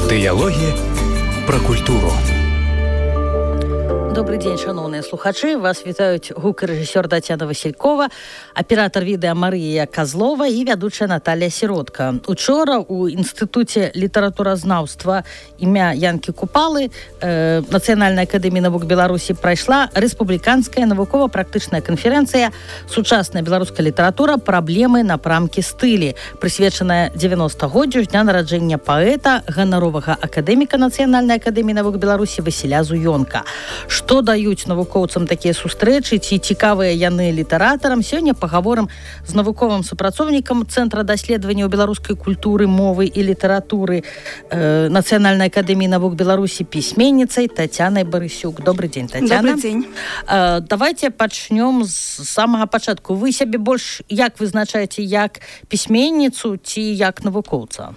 Дыялогі пра культуру. Добрый день, шановные слухачи. Вас вітаюць гукарэжысёр Тацяна Васількова, аператор відэа Марыя Козлова і вядучая Наталья Сіротка. Учора у Інстытуце літаратуразнаўства імя Янкі Купалы Нацыянальнай акадэміі навук Беларусі прайшла рэспубліканская навукова-практычная канферэнцыя «Сучасная беларуская літаратура. Праблемы, напрамкі, стылі», прысвечаная 90-годдзю з дня нараджэння паэта, ганаровага акадэміка Нацыянальнай акадэміі навук Беларусі Васіля Зуёнка. Што даюць навукоўцам такія сустрэчы, ці цікавыя яны літаратарам? Сёння пагаворым з навуковым супрацоўнікам Цэнтра даследаванняў беларускай культуры, мовы і літаратуры Нацыянальнай акадэміі навук Беларусі пісьменніцай Тацянай Барысюк. Добрый дзень, Тацяна. Добрый дзень. Давайте пачнём з самага пачатку. Вы сябе больш як вызначаеце, як пісьменніцу ці як навукоўца?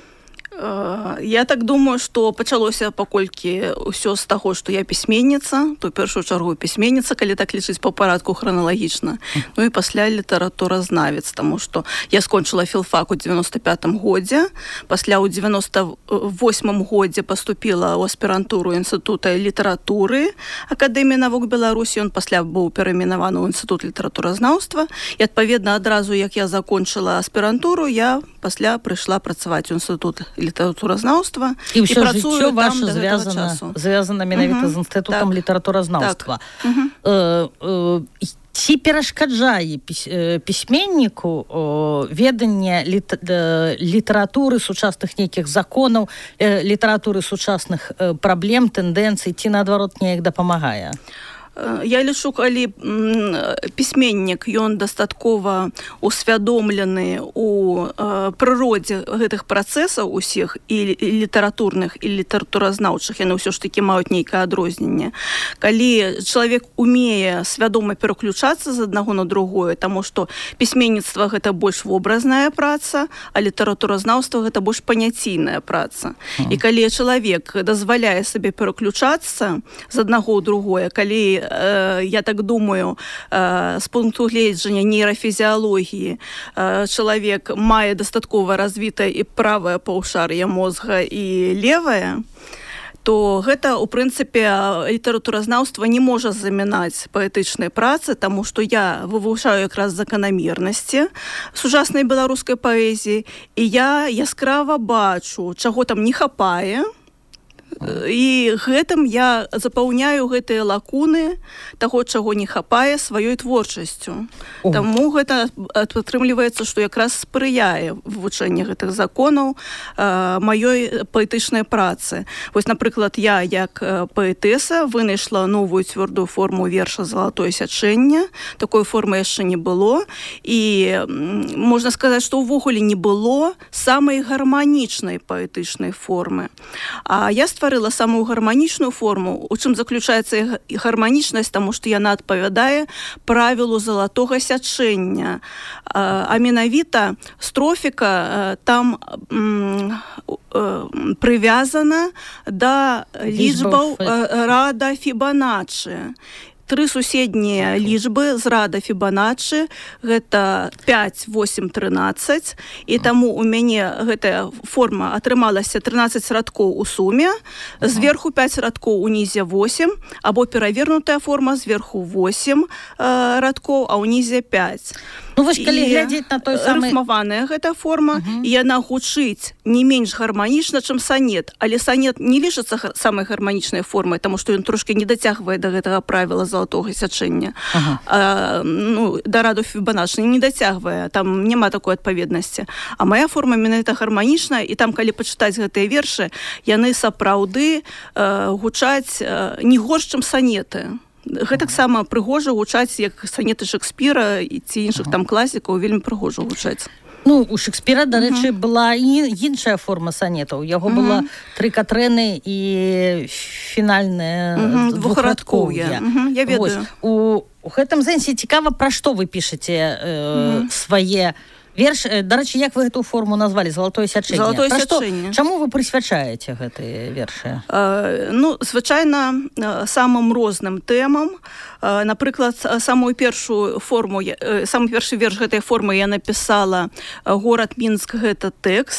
Я так думаю, што пачалося паколькі ўсё з таго, што я пісьменніца, то ў першую чаргу пісьменніца, калі так лічыць па парадку храналагічна. Ну і пасля літаратуразнавец, таму што я скончыла філфак у 95-м годзе, пасля ў 98-м годзе паступіла ў аспірантуру Інстытута літаратуры Акадэміі навук Беларусі, ён пасля быў перайменаваны ў Інстытут літаратуразнаўства, і адпаведна адразу, як я закончыла аспірантуру, я пасля прыйшла працаваць у Інстытут літаратуразнаўства і ўсё жыццё ваше звязана менавіта з інстытутам літаратуразнаўства. Ці перашкаджае пісьменніку веданне літаратуры, сучасных нейкіх законаў, літаратуры сучасных праблем, тэндэнцый, ці наадварот неяк дапамагае? Я лічу, калі пісьменнік, ён дастаткова усвядомлены у прыродзе гэтых працэсаў усіх, і літаратурных, і літаратуразнаўчых, яны ўсё ж такі маюць нейкае адрозненне. Калі чалавек умее свядома пераключацца з аднаго на другое, таму што пісьменніцтва гэта больш вобразная праца, а літаратуразнаўства гэта больш паняційная праца. І калі чалавек дазваляе сабе пераключацца з аднаго ў другое, калі я так думаю, з пункту гледжання нейрафізіялогіі чалавек мае дастаткова развітае і правае паўшар'е мозга і левае, то гэта, у прынцыпе, літаратуразнаўства не можа замінаць паэтычнай працы, таму што я вывучаю якраз заканамернасці сучаснай беларускай паэзіі, і я яскрава бачу, чаго там не хапае, і гэтым я запаўняю гэтыя лакуны таго, чаго не хапае, сваёй творчасцю. Таму гэта атрымліваецца, што якраз спрыяе вывучэнне гэтых законаў маёй паэтычнай працы. Вось, напрыклад, я, як паэтэса, вынайшла новую цвёрдую форму верша «Залатое сячэнне». Такой формы яшчэ не было. І можна сказаць, што ўвогуле не было самай гарманічнай паэтычнай формы. А я стварыла самую гарманічную форму. У чым заключаецца гарманічнасць, таму што яна адпавядае правілу залатога сячэння. А менавіта строфіка там прывязана да лічбаў рада Фібаначчы. 3 суседнія лічбы з рада Фібаначчы, гэта 5, 8, 13, і таму у мяне гэтая форма атрымалася 13 радкоў у суме, зверху 5 радкоў, унізе 8, або перавернутая форма, зверху 8 радкоў, а ўнізе 5. Ну, вось, калі глядзець на той самы... рыфмаваная гэта форма, і яна гучыць не менш гарманічна, чым санет. Але санет не лічыцца самай гарманічнай формай, таму што ён трошки не дацягвае да гэтага правіла залатога сячэння. Да раду Фібаначчы не дацягвае, там няма такой адпаведнасці. А моя форма менавіта гарманічная, і там, калі пачытаць гэтыя вершы, яны сапраўды гучаць не горш, чым санеты. Гэтаксама прыгожа гучаць, як санеты Шекспіра ці іншых там класікаў, вельмі прыгожа гучаць. Ну, у Шекспіра, до речі, була і іншая форма санетаў. У яго была 3 катрэны і фінальнае двухрадкоўе. Я ведаю. У гэтым сэнсе цікава, пра што вы пішаце свае вершы. До речі, як вы гэту форму назвалі? Залатое сячэнне. Залатое сячэнне. Чаму вы прысвячаеце гэтыя вершы? Звычайна, самым розным тэмам. Напрыклад, самую першую форму, самы першы верш гэтай формы я напісала «Горад Мінск» — гэта тэкст.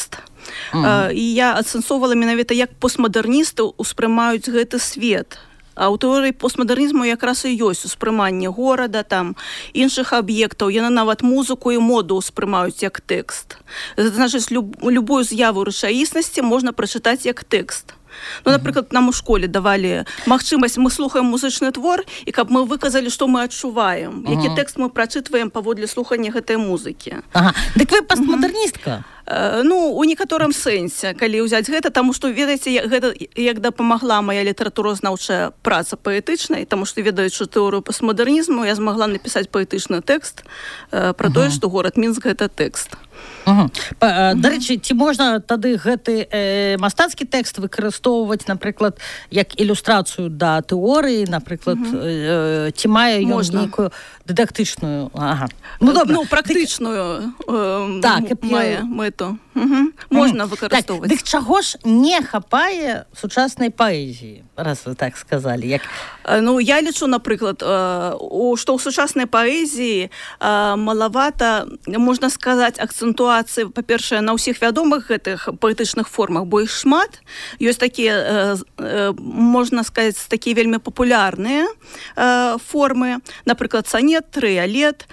І я адцэнсоўвала менавіта, як постмадэрністы ўспрымаюць гэты свет. А ў тэорыі постмадэрнізму якраз і ёсць успрыманне горада, там, іншых аб'ектаў. Яны нават музыку і моду ўспрымаюць як тэкст. Гэта значыць, любую з'яву рэчаіснасці можна прачытаць як тэкст. Ну, напрыклад, нам у школе давалі магчымасць, мы слухаем музычны твор, і каб мы выказалі, што мы адчуваем, які тэкст мы прачытваем паводле слухання гэтай музыкі. Дык вы постмадэрністка? Ну, у некаторым сэнсе, калі ўзяць гэта, таму што, ведаеце, гэта як дапамагла моя літаратуразнаўчая праца паэтычнай, таму што, ведаючы тэорыю постмадэрнізму, я змагла напісаць паэтычны тэкст пра тое, што горад Мінск — гэта тэкст. Дарэчы, ці можна тады гэты мастацкі тэкст выкарыстоўваць, напрыклад, як ілюстрацыю да тэорыі, напрыклад, ці мае ён нейкую дыдактычную, ну, практычную мае мэту. Можна выкарыстоўваць. Дык чаго ж не хапае сучаснай паэзіі, раз вы так сказалі? Ну, я лічу, напрыклад, што ў сучаснай паэзіі малавата, можна сказаць, акцэнтуацыі, па-першае, на ўсіх вядомых гэтых паэтычных формах, бо іх шмат. Ёсць такія, можна сказаць, такія вельмі папулярныя формы, напрыклад, санет, трыялет,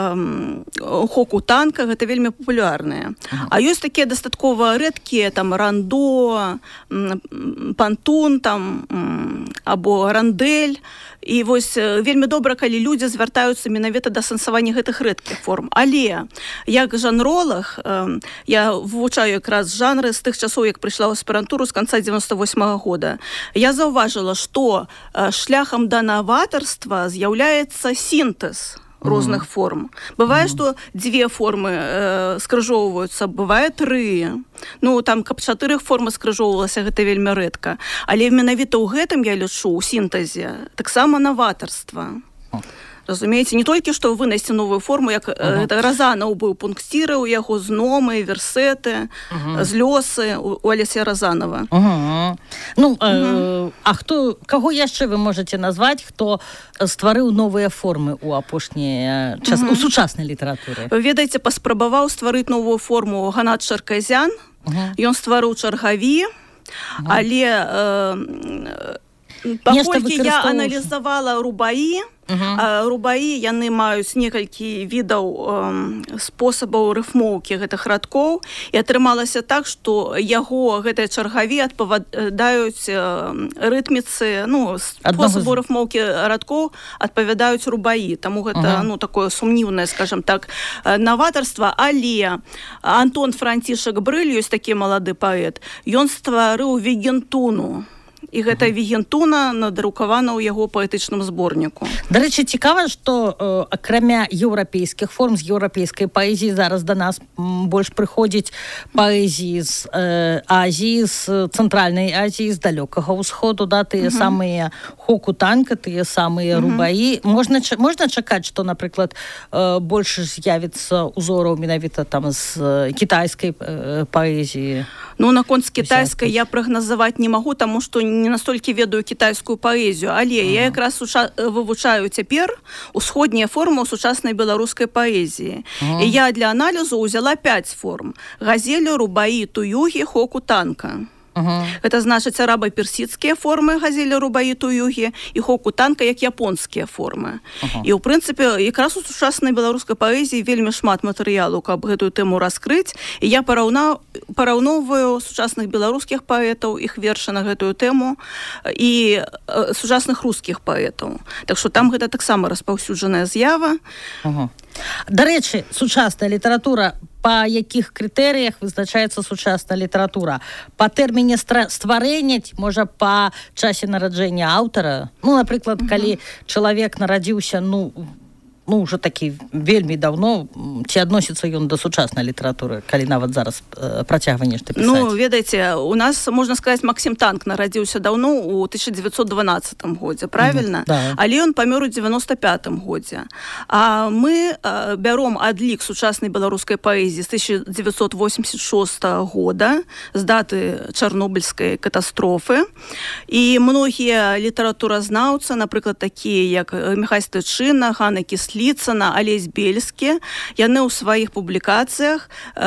хоку-танка, гэта вельмі папулярныя. А ёсць такія дастаткова рэдкія, там, рандо, пантун, там, або рандэль. І вось вельмі добра, калі людзі звяртаюцца менавіта да сэнсавання гэтых рэдкіх форм. Але як жанролаг, я вывучаю якраз жанры з тых часоў, як прыйшла ў аспірантуру з канца 98-го года. Я заўважыла, што шляхам да наватарства з'яўляецца сінтэз розных форм. Бывае, што дзве формы скрыжоўваюцца, бывае тры. Ну, там, каб 4 формы скрыжоўвалася, гэта вельмі рэдка. Але менавіта ў гэтым, я лічу, у сінтэзе, таксама наватарства. Разумееце, не толькі што вынайсці новую форму, як Разанаў быў пунктиры, у яго зномы, версеты, злёсы у Алексея Разанова. Ну, а каго яшчэ вы можаце назваць, хто стварыў новыя формы ў апошні час у сучаснай літаратуры? Ведаеце, паспрабаваў стварыць новую форму Ганат Чарказян. Ён стварыў чаргаві, але паколькі я аналізавала рубаі, рубаі, яны маюць некалькі відаў спосабаў рыфмоўкі гэтых радкоў, і атрымалася так, што яго гэтыя чаргаві адпавядаюць рытміцы, ну, спосабу рыфмоўкі радкоў адпавядаюць рубаі. Таму гэта, ну, такое сумнівнае, скажам так, наватарства. Але Антон Францішак Брыль, ёсць такі малады паэт, ён стварыў вегентуну. І гэта вегентуна надрукавана ў яго паэтычным зборніку. Дарэчы, цікава, што акрамя еўрапейскіх форм, з еўрапейскай паэзіі зараз да нас больш прыходзіць паэзіі з Азіі, з цэнтральнай Азіі, з далёкага ўсходу, да, тыя самыя хоку-танка, тыя самыя рубаі. Можна чакаць, што, напрыклад, больш з'явіцца узораў менавіта там з кітайскай паэзіі? Ну, наконт з кітайскай я прагназаваць не магу, таму што не настолькі ведаю кітайскую паэзію, але я якраз вывучаю цяпер усходнія формы ў сучаснай беларускай паэзіі. І я для аналізу ўзяла 5 форм: газелі, рубаі, туюгі, хоку-танка. Гэта значыць араба-персідскія формы газелі, рубаі, туюгі, і хоку-танка як японскія формы. І, ў прынцыпе, якраз у сучаснай беларускай паэзіі вельмі шмат матэрыялу, каб гэтую тэму раскрыць. І я параўноўваю сучасных беларускіх паэтаў, іх вершы на гэтую тэму, і сучасных рускіх паэтаў. Так што там гэта таксама распаўсюджаная з'ява. Дарэчы, сучасная літаратура, па якіх крытэрыях вызначаецца сучасная літаратура? Па тэрміне стварэння, можа, па часе нараджэння аўтара? Ну, напрыклад, калі чалавек нарадзіўся, ну, ўжо такі вельмі даўно, ці адносіцца ён да сучаснай літаратуры, калі нават зараз працягвае нешта пісаць? Ну, ведаеце, у нас, можна сказаць, Максім Танк нарадзіўся даўно, у 1912 годзе, правільна? Але ён памёр у 95 годзе. А мы бяром адлік сучаснай беларускай паэзіі з 1986 года, з даты Чарнобыльскай катастрофы. І многія літаратуразнаўцы, напрыклад, такія, як Міхась Тычына, Ганна Кіслі, Цепліцына, Алесь Бельскі, яны ў сваіх публікацыях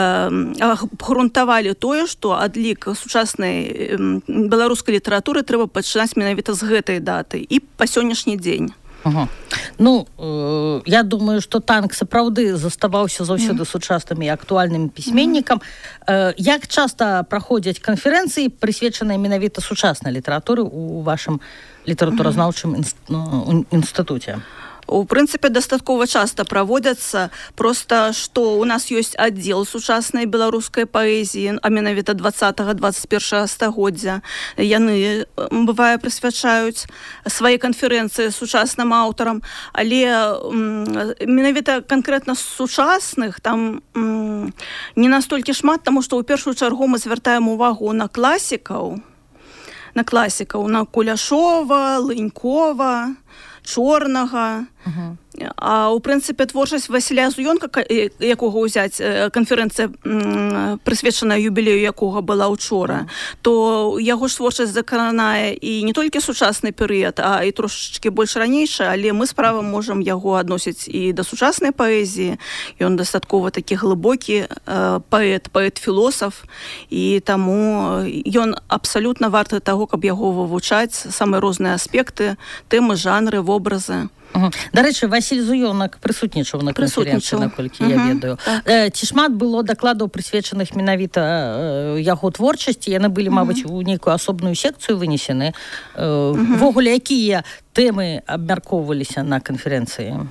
грунтавалі тое, што адлік сучаснай беларускай літаратуры трэба пачынаць менавіта з гэтай даты і па сённяшні дзень. Ага. Ну, я думаю, што Танк сапраўды заставаўся заўсёды сучасным і актуальным пісьменнікам. Як часта праходзяць канферэнцыі, прысвечаныя менавіта сучаснай літаратуры ў вашым літаратуразнаўчым інстытуце? У прынцыпе, дастаткова часта праводзяцца, проста што ў нас ёсць аддзел сучаснай беларускай паэзіі, а менавіта 20-21 стагоддзя. Яны, бывае, прысвячаюць свае канферэнцыі сучасным аўтарам, але менавіта канкрэтна сучасных там не настолькі шмат, таму што ў першую чаргу мы звяртаем увагу на класікаў, на Куляшова, Лынькова, Чорнага. А ў прынцыпе творчасць Васіля Зуёнка, якога ўзяць канферэнцыя, прысвечаная юбілею якога была ўчора, то яго ж творчасць закранае і не толькі сучасны перыяд, а і трошачкі больш ранейшы, але мы справа можам яго адносіць і да сучаснай паэзіі. Ён дастаткова такі глыбокі паэт-філосаф, і таму ён абсалютна варты таго, каб яго вывучаць, самыя розныя аспекты, тэмы, жанры, вобразы. Дарэчы, Васіль Зуёнак прысутнічаў на канферэнцыі, наколькі я ведаю. Ці шмат было дакладаў, прысвечаных менавіта яго творчасці? Яны былі, мабыць, у нейкую асобную секцыю вынесены. Ввогуле, якія тэмы абмяркоўваліся на канферэнцыі?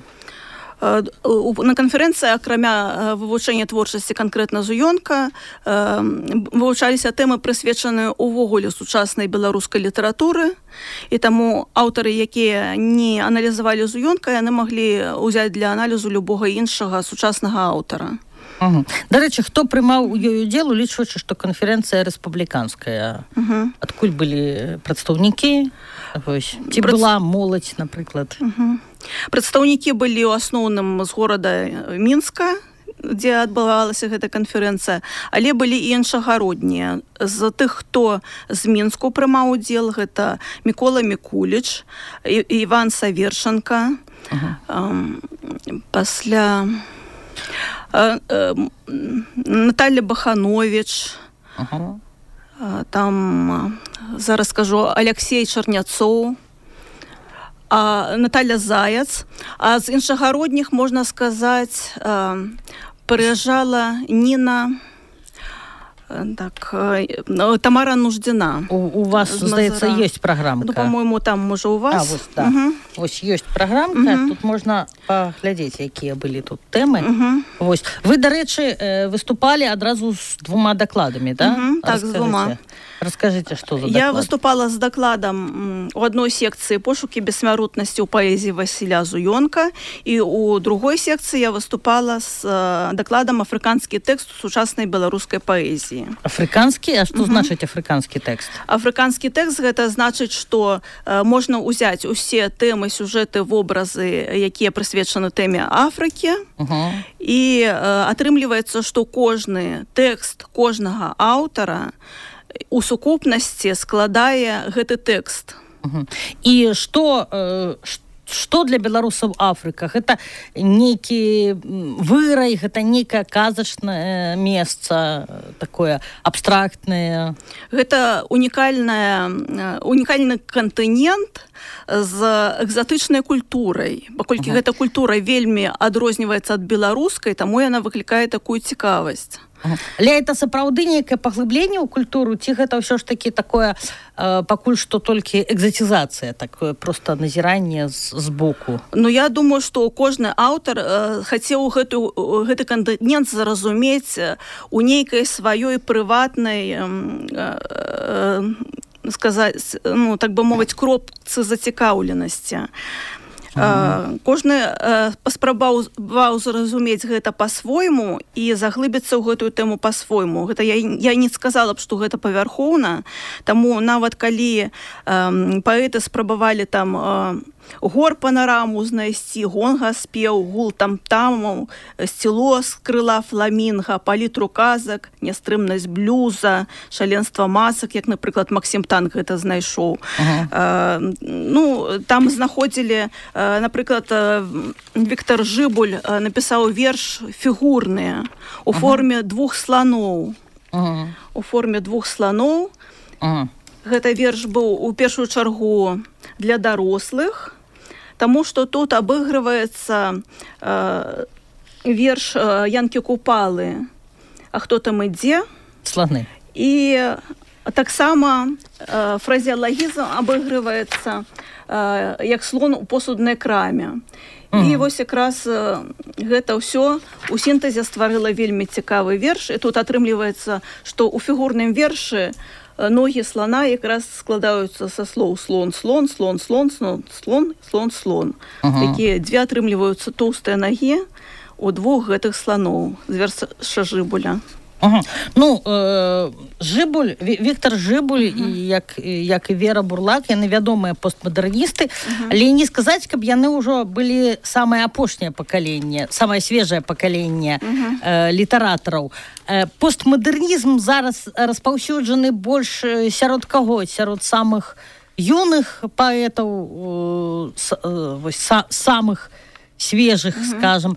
На канферэнцыі, акрамя вывучэння творчасці канкрэтна Зуёнка, вывучаліся тэмы, прысвечаныя ўвогуле сучаснай беларускай літаратуры, і таму аўтары, якія не аналізавалі Зуёнка, яны маглі ўзяць для аналізу любога іншага сучаснага аўтара. Дарэчы, хто прымаў у ёй удзел, улічваючы, што канферэнцыя рэспубліканская? Адкуль былі прадстаўнікі? Ці была моладзь, напрыклад? Прадстаўнікі былі ў асноўным з горада Мінска, дзе адбывалася гэта канферэнцыя, але былі і іншагароднія. З тых, хто з Мінску прымаў удзел, гэта Мікола Мікуліч, Іван Саверченка, пасля Наталя Баханович, там, зараз скажу, Алексей Чарняцоў, Наталя Заяц. А з іншагародніх, можна сказаць, прыязджала Ніна, Тамара Нуждина. У вас, здаецца, ёсць праграмка? Ну, по-моему, там, можа, у вас. Вось, да. Вось ёсць праграмка, тут можна паглядзець, якія былі тут тэмы. Вось. Вы, дарэчы, выступалі адразу з 2 дакладамі, да? Так, з 2. Расскажите, что за доклад? Я выступала с докладом у одной секции «Пошуки бессмертности у поэзии Василя Зуёнка», и у другой секции я выступала с докладом «Африканский текст сучасной белорусской поэзии». Африканский? А что значит африканский текст? Африканский текст – это значит, что можно взять все темы, сюжеты, вобразы, якія присвечены теме Африки, и атрымліваецца, что кожны текст кожнага аўтара у сукупнасці складае гэты тэкст. І што для беларусаў Афрыка? Гэта нейкі вырай, гэта нейкае казачнае месца, такое абстрактнае? Гэта унікальны кантынент з экзатычнай культурай. Паколькі гэта культура вельмі адрозніваецца ад беларускай, таму яна выклікае такую цікавасць. Але это сапраўды нейкае паглыбленне ў культуру, ці гэта ўсё ж такі такое пакуль што толькі экзатизацыя, такое просто назіранне з боку? Ну, я думаю, што кожны аўтар хацеў гэты кантынент зразумець у нейкай сваёй прыватнай, сказаць, ну, так бы мовіць, кропцы зацікаўленасці. Кожны паспрабаваў зразумець гэта па-свойму і заглыбіцца ў гэтую тэму па-свойму. Гэта я не сказала б, што гэта павярхоўна, таму нават калі паэты спрабавалі там гор-панараму знайсці, гонга-спеў, гул там-тамаў, сціло з крыла фламінга, палітру казак, нястрымнасць блюза, шаленства масак, як, напрыклад, Максім Танк гэта знайшоў. Ну, там знаходзілі напрыклад, Віктор Жыбуль напісаў верш фігурны у форме двух слоноў. У форме двух слоноў. Гэта верш быў у першую чаргу для дарослых, таму што тут абыгрываецца верш Янкі Купалы «А хто там ідзе?» Слоны. І таксама фразеалагізм абыгрываецца як слон у посуднай краме. І вось якраз гэта ўсё у сінтэзе стварыла вельмі цікавы верш. І тут атрымліваецца, што ў фігурным вершы ногі слона якраз складаюцца са слоў слон, слон, слон, слон, слон, слон, слон, слон. Такія дзве атрымліваюцца тоўстыя нагі у двух гэтых слоноў з верша Жыбуля. Ну, Жыбуль, Віктор Жыбуль, як і Вера Бурлак, яны вядомыя постмадэрністы, але не сказаць, каб яны ўжо былі самае апошняе пакаленне, самае свежае пакаленне літаратараў. Постмадэрнізм зараз распаўсюджаны больш сярод каго? Сярод самых юных паэтаў, самых свежых, скажам,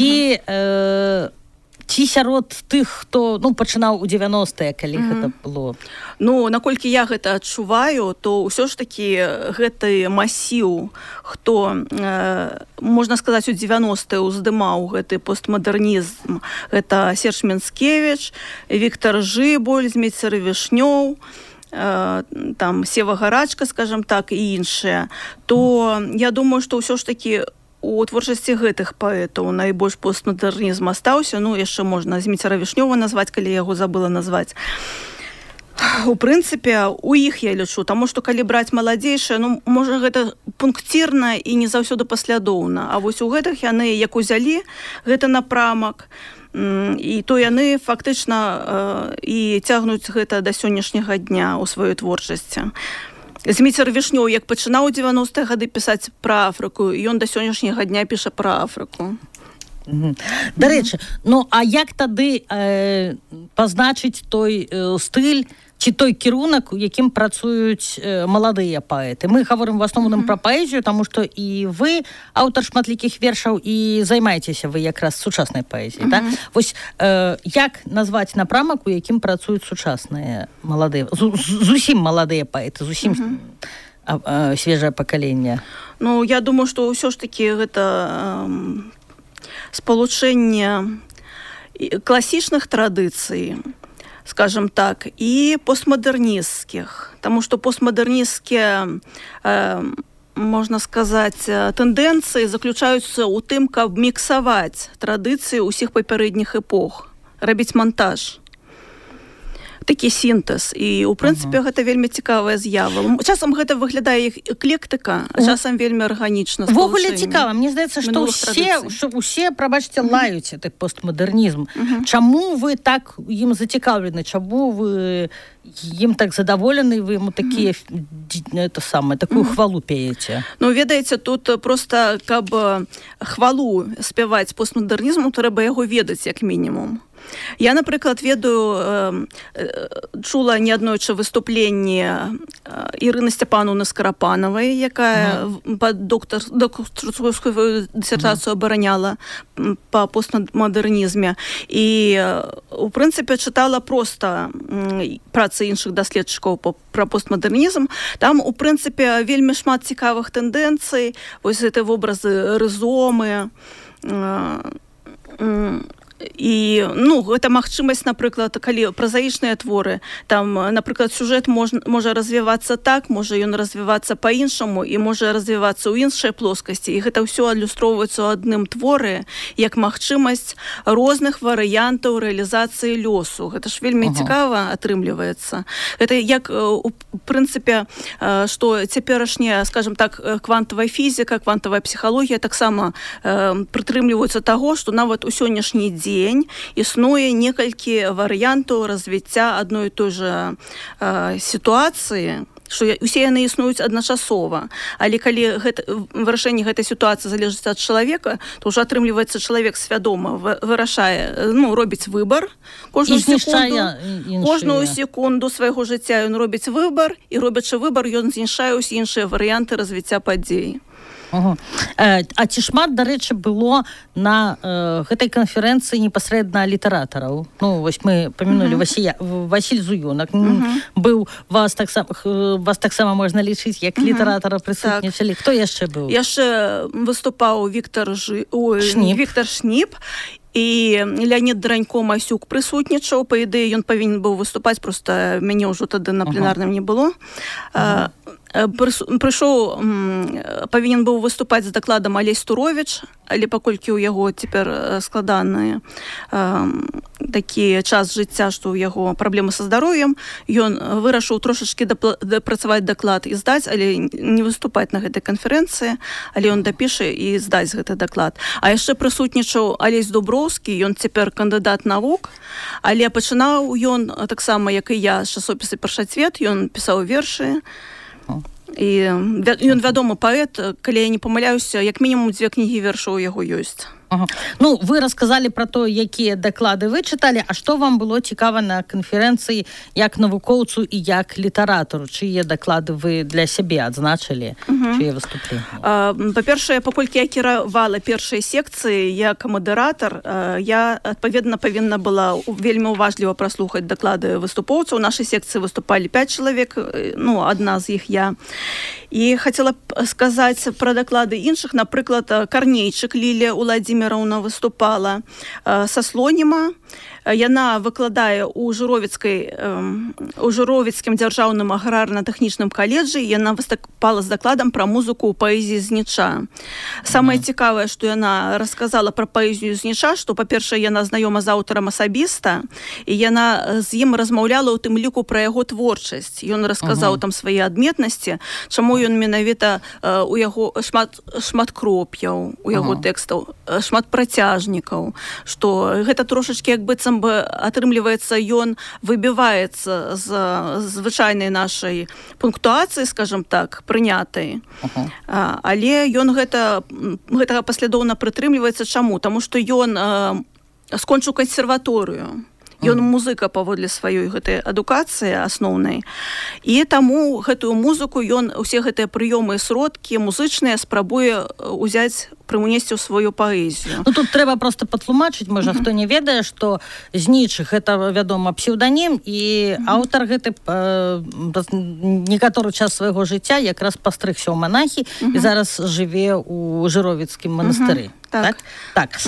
ці сярод тых, хто пачынаў у 90-е, калі гэта было? Ну, наколькі я гэта адчуваю, то ўсё ж такі гэты масіў, хто, можна сказаць, у 90-е уздымаў гэты постмадэрнізм, гэта Серж Менскевіч, Віктор Жыбуль, Зміцер Вішнёў, там Сева Гарачка, скажем так, і іншыя, то я думаю, што ўсё ж такі у творчасці гэтых паэтаў найбольш постмадэрнізм астаўся. Ну, яшчэ можна Зміцера Вішнёва назваць, калі яго забыла назваць. У прынцыпе, у іх я лічу, таму што калі браць маладзейшыя, можа, гэта пункцірна і не заўсёды паслядоўна. А вось у гэтых яны як узялі гэты напрамак, і то яны фактычна і цягнуць гэта да сённяшняга дня ў сваёй творчасці. Зміцер Вішнёў, як пачынаў у 90-е гады пісаць пра Афрыку, ён да сённяшняга дня піша пра Афрыку. Дарэчы, а як тады пазначыць той стыль ці той кірунак, у якім працуюць маладыя паэты? Мы гаворым в асноўным пра паэзію, таму што і вы аўтар шматлікіх вершаў, і займаецеся вы якраз сучаснай паэзіяй. Вось як назваць напрамак, у якім працуюць сучасныя маладыя, зусім маладыя паэты, зусім свежае пакаленне? Ну, я думаю, што ўсё ж такі гэта спалучэнне класічных традыцый, скажем так, і постмадэрнісцкіх. Таму што постмадэрнісцкія, можна сказаць, тэндэнцыі заключаюцца ў тым, каб міксаваць традыцыі ўсіх папярэдніх эпох, рабіць монтаж. Такі сінтэз. І, у прынцыпе, гэта вельмі цікавая з'ява. Часам гэта выглядае як эклектыка, а часам вельмі арганічна. Ввогуле цікава. Мне здаецца, што ўсе, прабачце, лаюць гэты постмадэрнізм. Чаму вы так ім зацікаўлены? Чаму вы ім так задаволены, вы ему такую хвалу пееце? Ну, ведаеце, тут проста, каб хвалу спяваць постмадэрнізму, трэба яго ведаць, як мінімум. Я, напрыклад, чула неаднойчы выступленне Ірыны Сцяпановны Скарапанавай, якая докторскую дысертацыю абараняла па постмадэрнізме. І, у прынцыпе, чытала проста працы іншых даследчыкаў пра постмадэрнізм. Там, у прынцыпе, вельмі шмат цікавых тэндэнцый, вось гэты вобразы рызомы, і, гэта магчымасць, напрыклад, калі празаічныя творы, там, напрыклад, сюжэт можа развівацца так, можа ён развівацца па-іншаму і можа развівацца ў іншай плоскасці. І гэта ўсё адлюстроўваецца ў адным творы як магчымасць розных варыянтаў рэалізацыі лёсу. Гэта ж вельмі цікава атрымліваецца. Гэта як, у прынцыпе, што цяперашняя, скажем так, квантавая фізіка, квантавая псіхалогія таксама прытрымліваюцца таго, што нават у сённяшні дзень існуе некалькі варыянтаў развіцця адной і той жа сітуацыі, што усе яны існуюць адначасова. Але калі вырашэнне гэтай сітуацыі залежыць ад чалавека, то ўжо атрымліваецца чалавек свядома вырашае, робіць выбар кожную секунду свайго жыцця, ён робіць выбар, і робячы выбар, ён знішае ўсе іншыя варыянты развіцця падзей. А ці шмат, дарэчы, было на гэтай канферэнцыі непасрэдна літаратараў? Ну, вось мы памянулі Васіль Зуёнак. Быў, вас таксама можна лічыць, як літаратара прысутнічалі. Хто яшчэ быў? Яшчэ выступаў Віктор Шніп, і Леонід Дранько-Масюк прысутнічаў. Па ідэі, ён павінен быў выступаць, проста мяне ўжо тады на пленарным не было. Прыйшоў, павінен быў выступаць з дакладам Алесь Туровіч, але паколькі ў яго цяпер складаны такі час жыцця, што ў яго праблемы са здароўем, ён вырашыў трошачкі дапрацаваць даклад і здаць, але не выступаць на гэтай канферэнцыі, але ён дапіша і здаць гэты даклад. А яшчэ прысутнічаў Алесь Дуброўскі, ён цяпер кандыдат навук, але пачынаў ён таксама, як і я, з часопіса «Першацвет», ён пісаў вершы, і ён вядомы паэт, калі я не памыляюся, як мінімум 2 кнігі вершаў у яго ёсць. Ну, вы расказалі пра то, якія даклады вы чыталі, а што вам было цікава на канферэнцыі як навукоўцу і як літаратару? Чые даклады вы для сябе адзначылі? Чые выступленні? Па-першае, паколькі я кіравала першай секцыі як мадэратар, я, адпаведна, павінна была вельмі уважліва праслухаць даклады выступоўцаў. У нашай секцыі выступалі 5 чалавек, ну, адна з іх я. І хацела б сказаць пра даклады іншых. Напрыклад, Карнейчык Лілія Уладзіміраўна выступала са Слоніма. Яна выкладае ў Журовіцкім дзяржаўным аграрна-тэхнічным каледжы. Яна выступала з дакладам пра музыку ў паэзіі Зніча. Самае цікавае, што яна расказала пра паэзію Зніча, што, па-першае, яна знаёма з аўтарам асабіста, і яна з ім размаўляла ў тым ліку пра яго творчасць. Ён расказаў там свае адметнасці, чаму ён менавіта у яго шмат кроп'яў у яго тэкстаў, шмат працяжнікаў, што гэта трошачкі як быццам бы атрымліваецца, ён выбіваецца з звычайнай нашай пунктуацыі, скажем так, прынятай. Але ён гэтага паслядоўна прытрымліваецца. Чаму? Таму што ён скончыў кансерваторыю. Ён музыка паводле сваёй гэтай адукацыі асноўнай. І таму гэтую музыку ён, усе гэтыя прыёмы і сродкі музычныя спрабуе ўзяць, прымунесці ў сваю паэзію. Ну, тут трэба проста патлумачыць, можа, хто не ведае, што Знічых — гэта, вядома, псеўданім, і аўтар гэты некаторы час свайго жыцця якраз пастрыгся ў монахі і зараз жыве ў Жыровіцкім манастыры. Так? Так.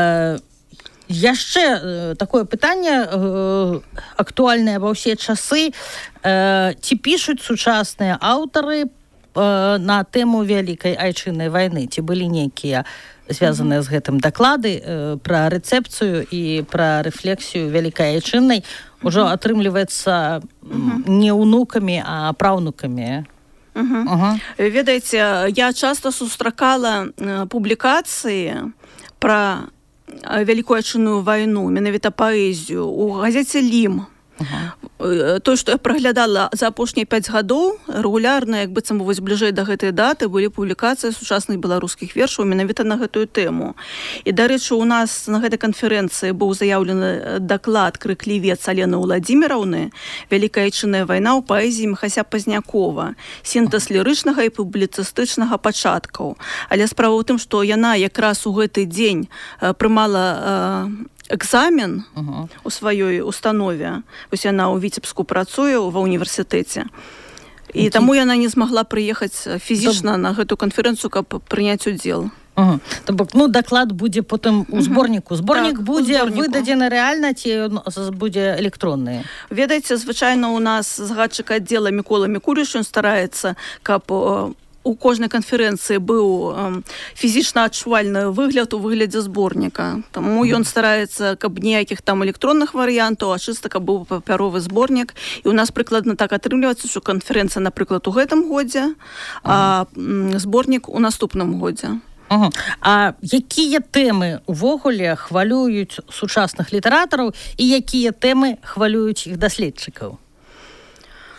Яшчэ такое пытанне актуальнае ва ўсе часы. Ці пішуць сучасныя аўтары на тэму Вялікай Айчыннай вайны? Ці былі нейкія звязаныя з гэтым даклады пра рэцэпцыю і пра рэфлексію Вялікай Айчыннай? Ужо атрымліваецца не ўнукамі, а праўнукамі. Ведаеце, я часта сустракала публікацыі пра Вялікую Айчынную вайну, менавіта паэзію, у газеце «Лім». То, што я праглядала за апошнія 5 гадоў, рэгулярна, як быццам вось бліжэй да гэтай даты, былі публікацыі сучасных беларускіх вершаў менавіта на гэтую тэму. І, дарэчы, у нас на гэтай канферэнцыі быў заяўлены даклад крыклівец Алены Уладзіміраўны «Вялікая Айчынная вайна ў паэзіі Міхася Пазнякова. Сінтэз лірычнага і публіцыстычнага пачаткаў». Але справа ў тым, што яна якраз у гэты дзень прымала экзамен у сваёй установе. Вось яна ў Віцебску працуе ва ўніверсітэце. І таму яна не змагла прыехаць фізічна на гэту канферэнцыю, каб прыняць удзел. То бок, ну, даклад будзе потым у зборніку. Зборнік будзе выдадзены рэальна ці будзе электронны? Ведаеце, звычайна у нас загадчык аддзела Мікола Мікуліш, ён стараецца, каб у кожнай канферэнцыі быў фізічна адчувальны выгляд у выглядзе зборніка. Таму ён стараецца, каб ніякіх там электронных варыянтаў, а чыста, каб быў папяровы зборнік. І у нас прыкладна так атрымліваецца, што канферэнцыя, напрыклад, у гэтым годзе, а зборнік у наступным годзе. А якія тэмы увогуле хвалююць сучасных літаратараў і якія тэмы хвалююць іх даследчыкаў?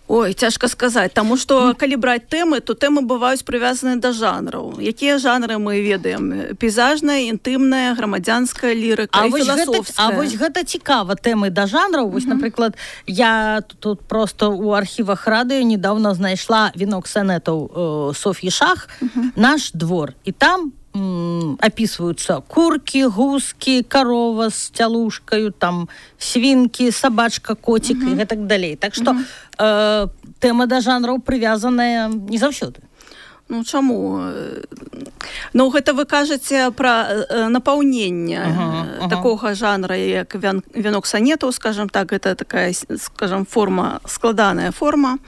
Ой, цяжка сказаць, таму што калі браць тэмы, то тэмы бываюць прывязаныя да жанраў. Якія жанры мы ведаем? Пейзажная, інтымная, грамадзянская лірыка і філасофская. А вось гэта цікава, тэмы да жанраў. Вось, напрыклад, я тут просто ў архівах радыё недавно знайшла вінок санетаў Соф'і Шах «Наш двор». І там описываются курки, гуски, корова с тялушкою, там свинки, собачка, котик и так далее. Так что тема да жанраў прывязаная не заўсёды. Ну, чаму? Ну, гэта вы кажаце пра напаўненне такога жанра, як вянок санетаў, скажем так, гэта такая, скажем, форма, складаная форма.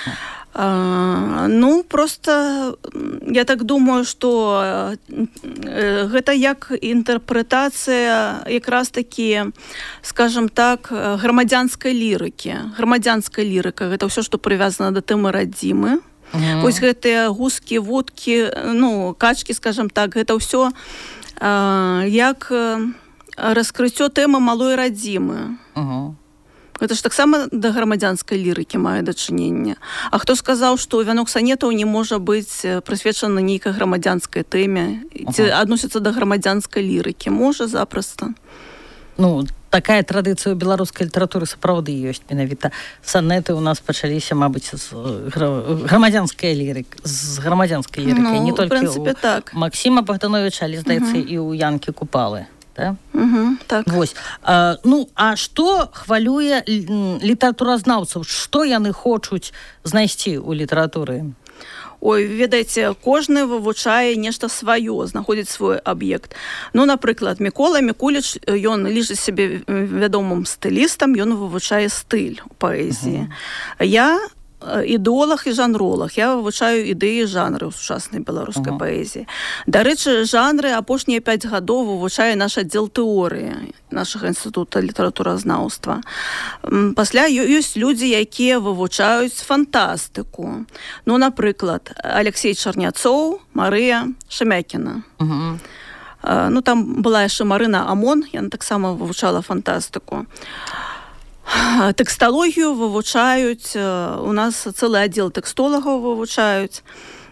Ну, просто я так думаю, што гэта як інтэрпрэтацыя якраз такі, скажем так, грамадзянскай лірыкі. Грамадзянская лірыка — гэта ўсё, што прывязана да тэмы радзімы. Вось гэтыя гускі, вудкі, ну, качкі, скажем так, гэта ўсё як раскрыццё тэмы малой радзімы. Гэта ж таксама да грамадзянскай лірыкі мае дачыненне. А хто сказаў, што вянок санетаў не можа быць прысвечаны нейкай грамадзянскай тэме, ці адносіцца да грамадзянскай лірыкі? Можа, запросто. Ну, такая традыцыя ў беларускай літаратуры сапраўды ёсць. Менавіта санеты ў нас пачаліся, мабыць, з грамадзянскай лірыкай, Ну, не толькі ў так. Максіма Богдановича, але, здаецца, і ў Янкі Купалы. Да? Так. Вось. Ну, а што хвалюе літаратуразнаўцаў? Што яны хочуць знайсці ў літаратуры? Ой, ведаеце, кожны вывучае нешта сваё, знаходзіць свой аб'ект. Ну, напрыклад, Мікола Мікуліч, ён лічыць сябе вядомым стылістам, ён вывучае стыль у паэзіі. Я ідэолог і жанролог. Я вывучаю ідэі жанры ў сучаснай беларускай паэзіі. Дарэчы, жанры апошнія 5 гадоў вывучае наш аддзел тэорыі нашага інстытута літаратуразнаўства. Пасля ёсць людзі, якія вывучаюць фантастыку. Ну, напрыклад, Алексей Чарняцоў, Марыя Шамякіна. Ну, там была яшчэ Марына Амон, яна таксама вывучала фантастыку. Тэксталогію вывучаюць, у нас цэлы аддзел тэкстолагаў вывучаюць.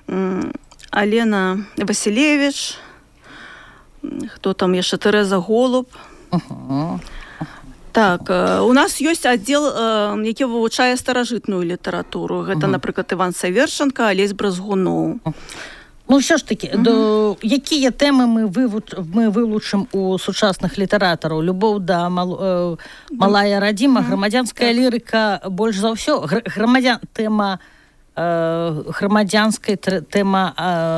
Алена Васілевіч, хто там яшчэ, Тэрэза Голуб. Так, у нас ёсць аддзел, які вывучае старажытную літаратуру. Гэта, напрыклад, Іван Саверченко, Алесь Бразгуноў. Ну, ўсё ж такі, якія тэмы мы вылучым у сучасных літаратараў? Любоў да малая радзіма, грамадзянская лірыка больш за ўсё. Грамадзянская тэма,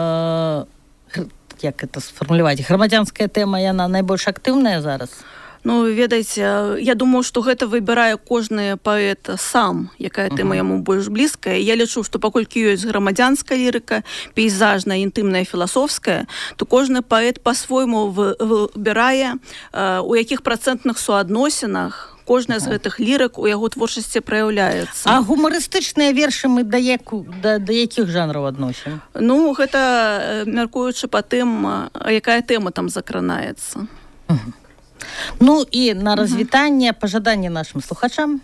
як это сфармуляваць? Грамадзянская тэма, яна найбольш актыўная зараз? Ну, ведаеце, я думаю, што гэта выбірае кожны паэт сам, якая тэма яму больш блізкая. Я лічу, што паколькі ёсць грамадзянская лірыка, пейзажная, інтымная, філасофская, то кожны паэт па-свойму выбірае, у якіх працэнтных суадносінах кожная з гэтых лірык у яго творчасці праяўляецца. А гумарыстычныя вершы мы да якіх жанраў адносім? Ну, гэта мяркуючы па тым, якая тэма там закранаецца. Ну і на развітанне пажаданне нашым слухачам.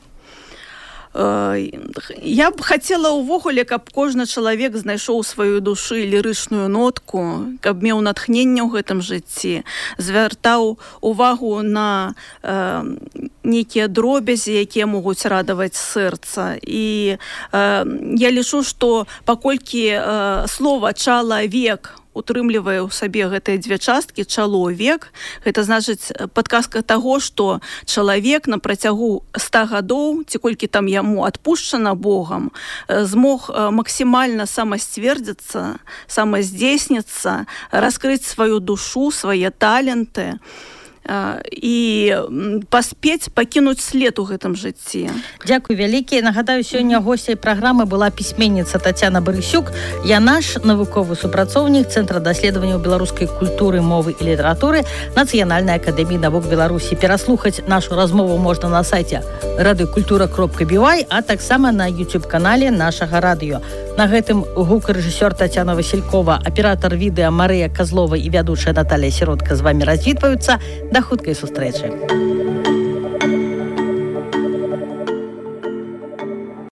Я б хацела ўвогуле, каб кожны чалавек знайшоў сваю душы лірычную нотку, каб меў натхненне ў гэтым жыцці, звяртаў увагу на нейкія дробязі, якія могуць радаваць сэрца. І я лічу, што паколькі слова «чалавек» утрымлівае ў сабе гэтыя дзве часткі, чаловек, гэта значыць падказка таго, што чалавек на працягу 100 гадоў, ці колькі там яму адпушчана Богам, змог максімальна самасцвердзіцца, самаздзейсніцца, раскрыць сваю душу, свае таленты і паспець пакінуць след у гэтым жыцці. Дзякуй вялікі. Нагадаю, сёння госцяй праграмы была пісьменніца Тацяна Барысюк. Я наш навуковы супрацоўнік Цэнтра даследаванняў беларускай культуры, мовы і літаратуры Нацыянальнай акадэміі навук Беларусі. Пераслухаць нашу размову можна на сайце radiokultura.by, а таксама на YouTube-канале нашага радыё. На гэтым гукарэжысёр Тацяна Васількова, аператар відэа Марыя Казлова і вядучая Наталія Сіротка з вамі развітваюцца. Да хуткай сустрэчы.